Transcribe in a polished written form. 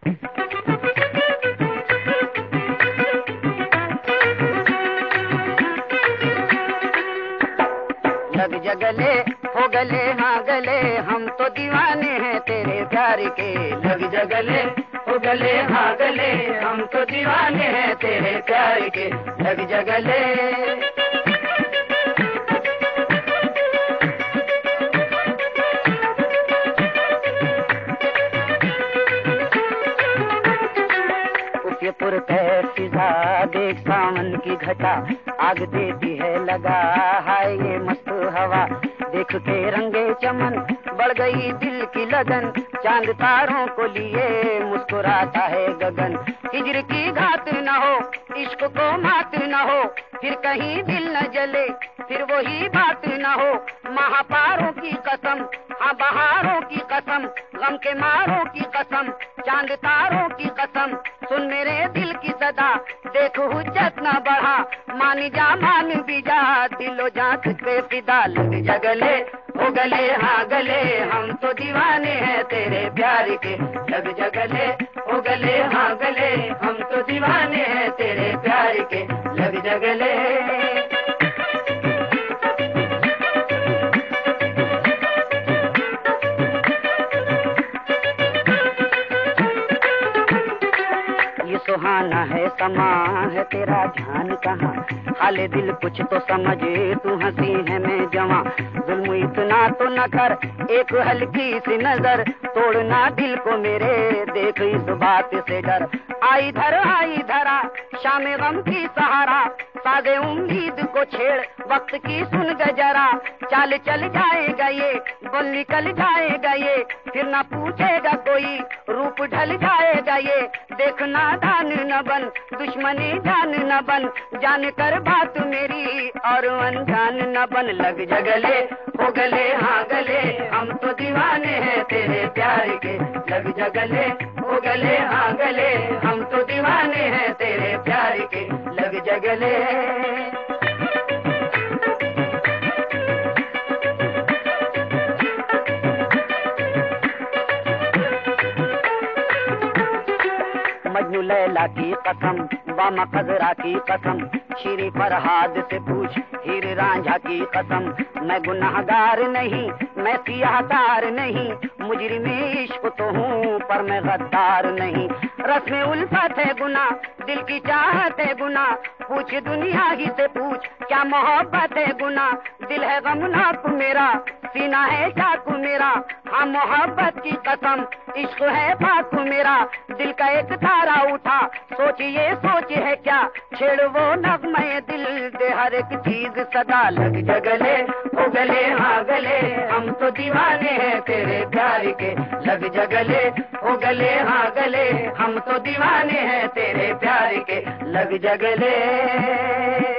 लग जगले हो गले हाँ गले, हम तो दीवाने हैं तेरे प्यार के। लग जगले हो गले हाँ गले, हम तो दीवाने हैं तेरे प्यार के। लग जगले फिजा देख सावन की घटा, आग देती है लगा हाय ये मस्त हवा। देख के रंगे चमन बढ़ गई दिल की लगन, चांद तारों को लिए मुस्कुराता है गगन। हिजर की घात न हो, इश्क को मात न हो, फिर कहीं दिल न जले, फिर वही बात न हो। महापारों की कसम, हाँ बहारों की कसम, गम के मारों की कसम, चांद तारों की कसम, सुन मेरे दिल की सदा, देख हुज्जत न बढ़ा, मान जा मान भी जा, दिलो जान पे फिदा। लग जगले हो गले हाँ गले, हम तो दीवाने हैं तेरे प्यार के। लग जगले हो गले हाँ गले, हम तो दीवाने हैं तेरे प्यार के। लग जगले सुहाना है समा है तेरा ध्यान कहाँ, हाले दिल कुछ तो समझे, तू हंसी है मैं जवां। जुल्म इतना तो न कर, एक हल्की सी नजर, तोड़ना दिल को मेरे, देख इस बात से डर। आई धरा शाम गम की सहारा, सादे उम्मीद को छेड़, वक्त की सुन गजरा। चाल चल जाएगा ये, बोल निकल जाएगा ये, फिर न पूछेगा कोई, रूप ढल जाएगा ये। देखना दान न बन, दुश्मनी जान न बन, जान कर बात मेरी और अनजान न बन। लग जगले हो गले हाँ गले, हम तो दीवाने हैं तेरे प्यार के। लग जगले हो गले हाँ गले, हम तो दीवाने हैं तेरे प्यार के। लग जगले मजनू लैला की कसम, बामा खजरा की कसम, शीरी फरहाद से पूछ हीर रांझा की कसम। मैं गुनाहगार नहीं, मैं सियाहकार नहीं, मुजरिम इश्क तो हूँ पर मैं गद्दार नहीं। रस्म उल्फत है गुना, दिल की चाहत है गुना, पूछ दुनिया ही से पूछ क्या मोहब्बत है गुना। दिल है गमनाक मेरा, सीना है चाकू मेरा, हाँ मोहब्बत की कसम, इश्क है पाक मेरा। दिल का एक तारा उठा, सोचिए सोच है क्या, छेड़ वो नगमे दिल दे हर एक चीज सदा। लग जगले हो गले हाँ गले, हम तो दीवाने हैं तेरे प्यार के। लग जगले हो गले हाँ गले, हम तो दीवाने हैं तेरे प्यार के। लग जगले